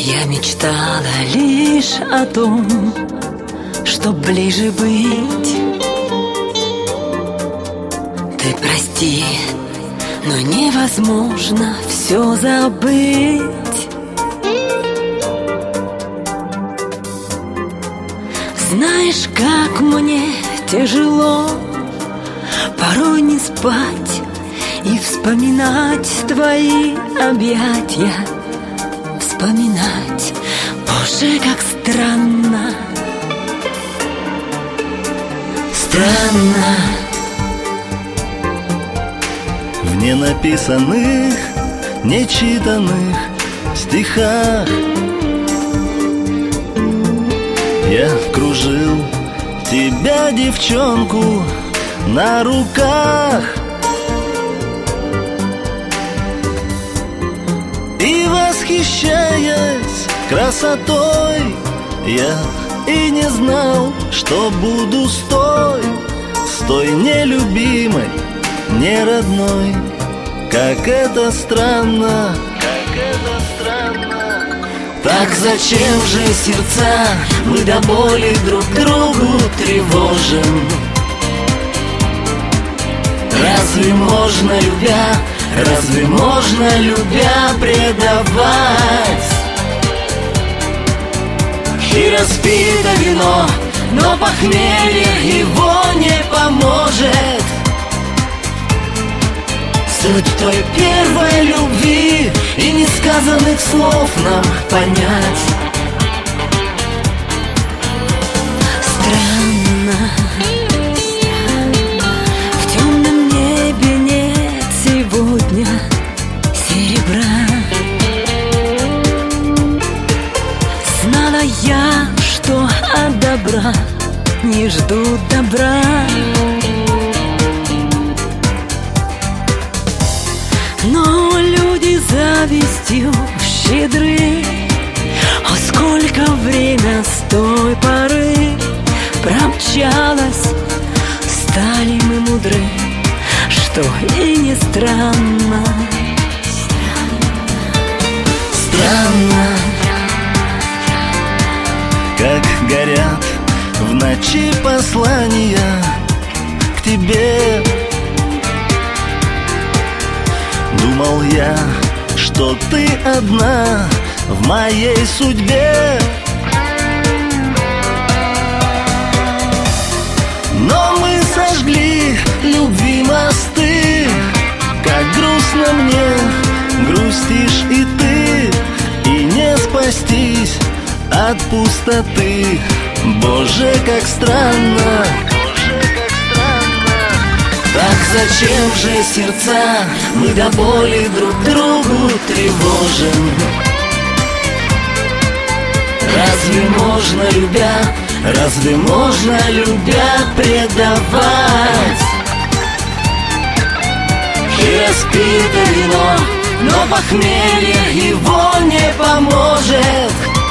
Я мечтала лишь о том, чтоб ближе быть. Ты прости, но невозможно все забыть. Знаешь, как мне тяжело порой не спать и вспоминать твои объятия. Вспоминать, Боже, как странно. Странно. В ненаписанных, нечитанных стихах я кружил тебя, девчонку, на руках. И восхищаясь красотой, я и не знал, что буду с той нелюбимой, не родной. Как это странно, как это странно. Так зачем же сердца мы до боли друг другу тревожим? Разве можно любя предавать? И распито вино, но похмелье его не поможет. Суть той первой любви и несказанных слов нам понять. Странно, в темном небе нет сегодня серебра. Знала я, что от добра не ждут добра. Но люди завистью щедры. О, сколько время с той поры промчалось, стали мы мудры, что и не странно. Странно, как горят в ночи послания к тебе. Думал я, что ты одна в моей судьбе. Но мы сожгли любви мосты. Как грустно мне, грустишь и ты. И не спастись от пустоты. Боже, как странно. Так зачем же сердца мы до боли друг другу тревожим? Разве можно любя предавать? И распито вино, но похмелье его не поможет.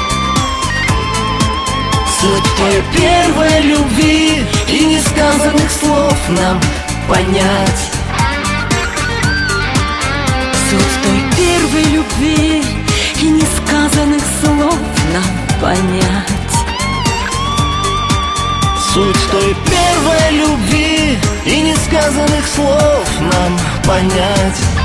Суть той первой любви и несказанных слов нам понять. Суть той первой любви и несказанных слов нам понять. Суть той первой любви и несказанных слов нам понять.